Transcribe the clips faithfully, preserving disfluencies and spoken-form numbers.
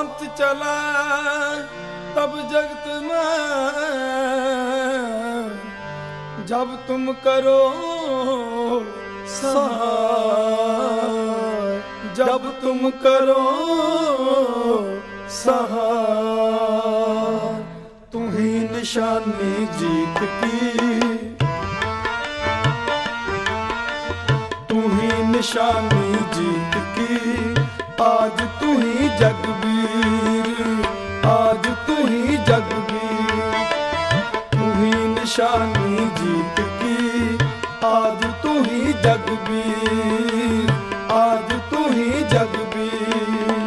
पंथ चला तब जगत में, जब तुम करो सहाय, जब तुम करो सहाय। तुम्ही निशानी जीत की, तुम्ही निशानी जीत की, आज तू ही जगबीर, आज तू ही जगबीर। तू ही निशानी जीत की, आज तू ही जगबीर, आज तू ही जगबीर।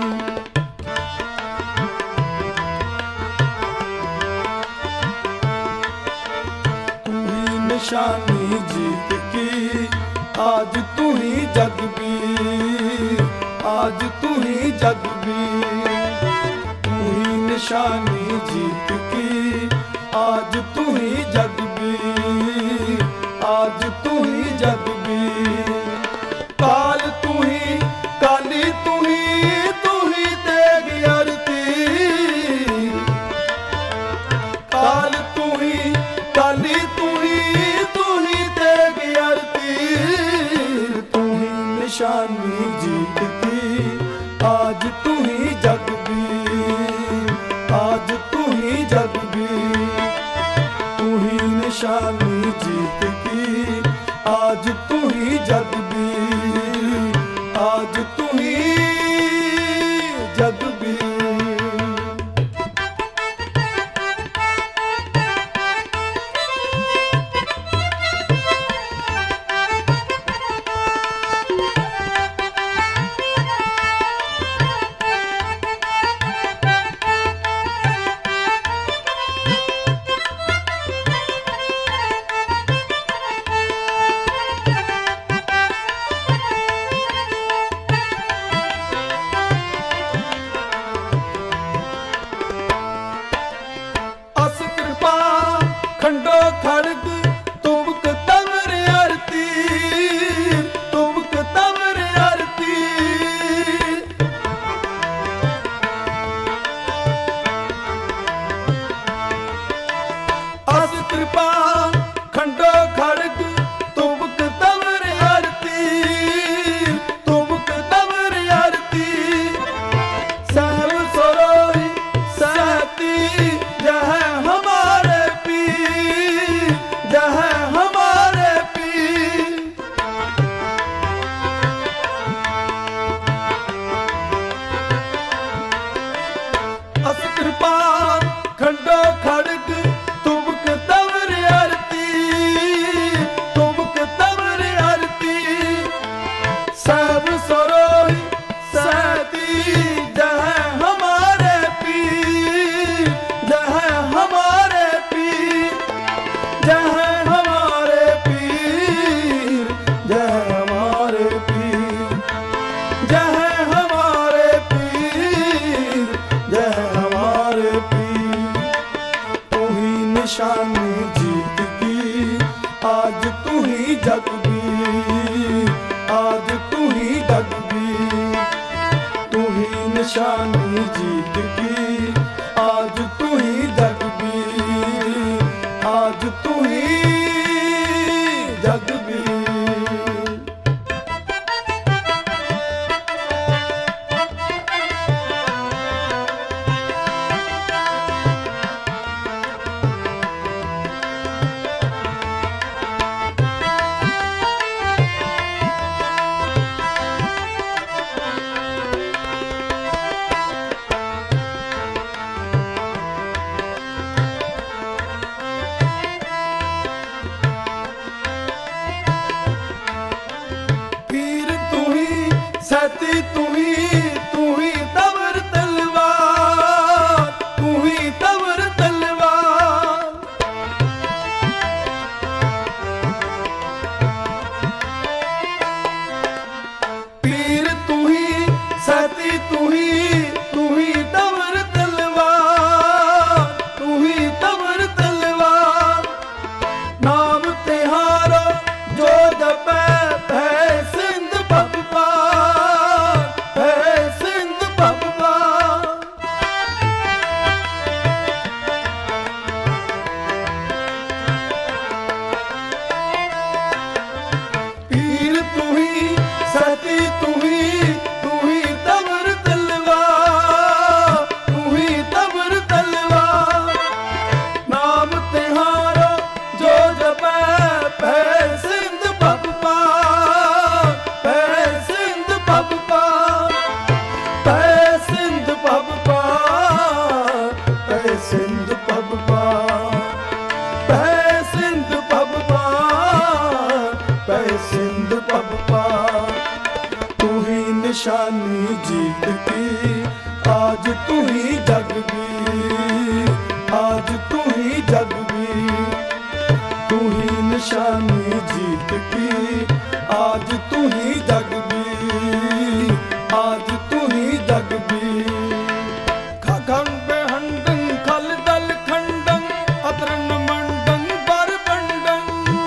तू ही निशानी जीत की, आज तू ही जगबीर, आज तू ही जगबीर। तू ही निशानी जीत की, आज तू ही जगबीर, आज तू ही जगबीर। काल तू ही, काली तू ही, तू ही तेग आरती। काल तू ही, काली तू ही, तू ही तेग आरती। तू ही निशानी जीत की, आज तू ही जगबीर, आज तू ही जगबीर। तू ही निशानी जीत की, आज तू ही जगबीर, आज तू ही जगबीर। खंडो खड़ग तुमक तवर आरती, तुमक तवर आरती। अस कृपा खंडो खड़ग तुमक तवर आरती, तुमक तवर आरती। सहब सरोई सहती जह हमारे जह हमारे पीर। अस कृपा खंडो खड़ग तुमक तवर आरती, तुमक तवर आरती। सब सरोई सहती जह हमारे पीर, जह हमारे पीर, जह हमारे पीर, जह हमारे पीर, जह हमारे पीर, जह हमारे पीर। तू ही निशानी जीत की, आज तू ही जगबीर, आज तू ही जगबीर। तू ही निशानी जीत की, आज तू ही जगबीर, आज तू ही जगबीर। ही जग भी, आज तू ही जग भी। तू ही निशानी जीत की, आज तू ही जग भी, आज तू ही जग भी। खगन बेहंडं खल दल खंडं अतरन मंडं बर बंडं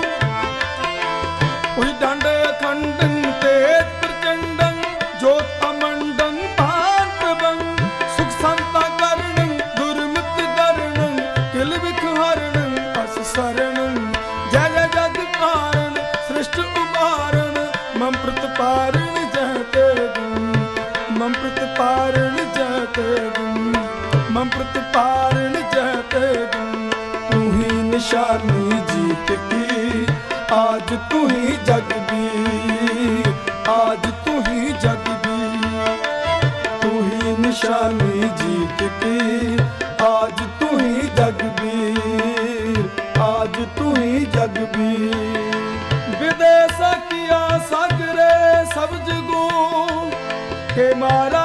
उइडंड खंडं तेज प्रचंडं ज्योत अमंडं पांतवं सुख संता करणं दुर्मत करणं किल विखहरणं अस शरणं जय जय जग कारण सृष्ट उबारण मम प्रतिपारण जयते गुण मम प्रतिपारण जयते गुण मम प्रतिपारण जयते गुण। तू ही निशानी जीत की, आज तू ही जग भी, आज तू ही जग भी। तू ही निशानी जीत की, आज तू ही जग भी, आज तू ही जग भी। विदेश किया सागरे सब जगो के मारा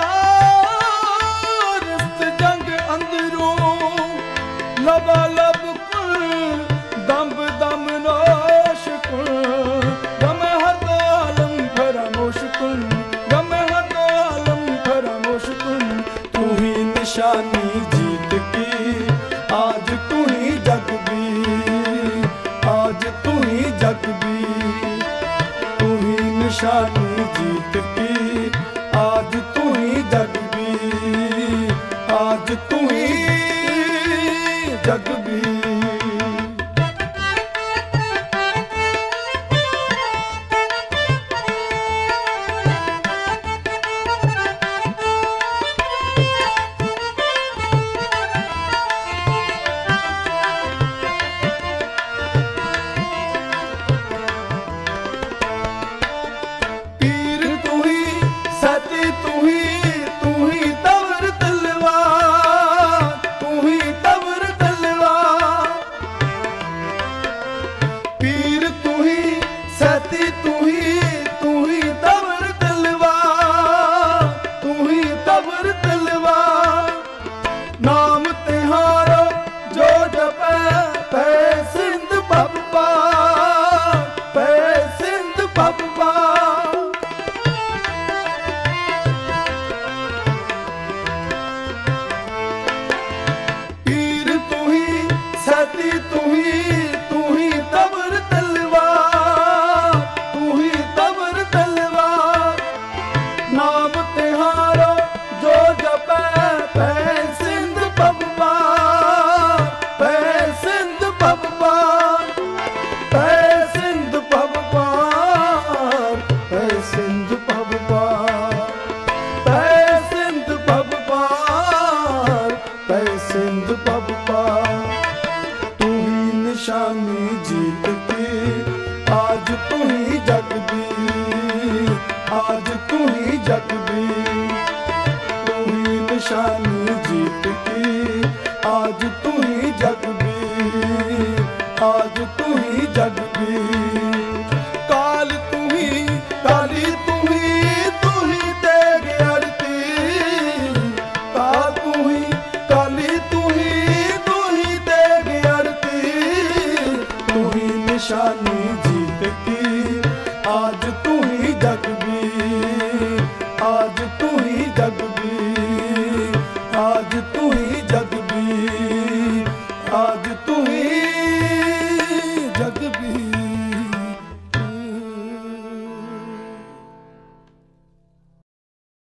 जंग अंदरो लबा लब कुल दम्ब दम नोश कुल गम हर आलम फरामोश कुल गम हर आलम फरामोश कुल। तू ही निशानी जीत की, आज तू ही जग भी, आज तू ही जग भी। तू ही निशानी जीत की, आज तू ही जग भी, आज तू ही जग भी। पीर तू ही सती तू ही, तू ही तवर तलवार, तू ही तवर तलवार। पीर तू ही सती तू ही, तू ही तवर तलवार, तू ही तवर तलवार। नाम तिहारो जो जपै पै सिंध पब पार, पै सिंध पब पार। पीर तू ही सती तू ही, तू ही तवर तलवार, तू ही तवर तलवार। नाम तिहारो जो जपै पै सिंध पब पार, पै सिंध पब पार, पै सिंध पब पार, पै सिंध पब पार, पै सिंध पब पार, पै सिंध पब पार। तू ही निशानी जीत की, आज तू ही जग भी, आज तू ही जग भी। तू ही निशानी जीत की, आज तू ही जग